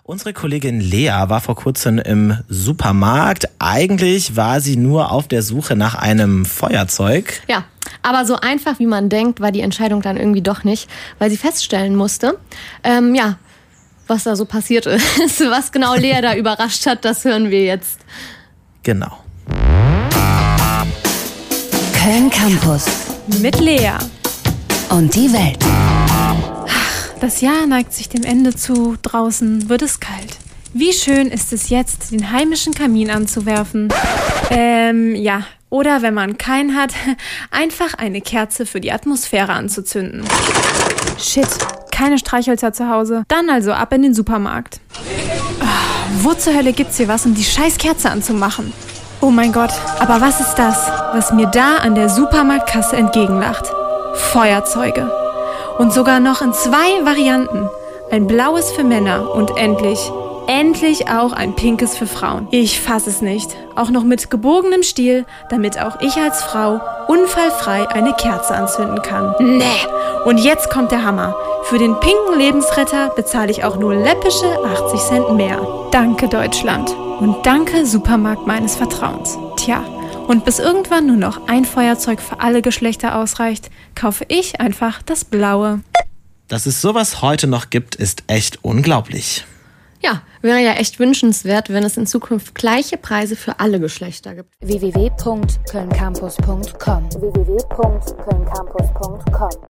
Unsere Kollegin Lea war vor kurzem im Supermarkt. Eigentlich war sie nur auf der Suche nach einem Feuerzeug. Ja, aber so einfach wie man denkt, war die Entscheidung dann irgendwie doch nicht, weil sie feststellen musste, was da so passiert ist. Was genau Lea da überrascht hat, das hören wir jetzt. Genau. Köln Campus. Mit Lea. Und die Welt. Das Jahr neigt sich dem Ende zu, draußen wird es kalt. Wie schön ist es jetzt, den heimischen Kamin anzuwerfen. Oder wenn man keinen hat, einfach eine Kerze für die Atmosphäre anzuzünden. Shit, keine Streichhölzer zu Hause. Dann also ab in den Supermarkt. Wo zur Hölle gibt's hier was, um die scheiß Kerze anzumachen? Oh mein Gott, aber was ist das, was mir da an der Supermarktkasse entgegenlacht? Feuerzeuge. Und sogar noch in 2 Varianten. Ein blaues für Männer und endlich auch ein pinkes für Frauen. Ich fass es nicht. Auch noch mit gebogenem Stiel, damit auch ich als Frau unfallfrei eine Kerze anzünden kann. Nee. Und jetzt kommt der Hammer. Für den pinken Lebensretter bezahle ich auch nur läppische 80 Cent mehr. Danke Deutschland. Und danke Supermarkt meines Vertrauens. Tja. Und bis irgendwann nur noch ein Feuerzeug für alle Geschlechter ausreicht, kaufe ich einfach das Blaue. Dass es sowas heute noch gibt, ist echt unglaublich. Ja, wäre ja echt wünschenswert, wenn es in Zukunft gleiche Preise für alle Geschlechter gibt. www.kölncampus.com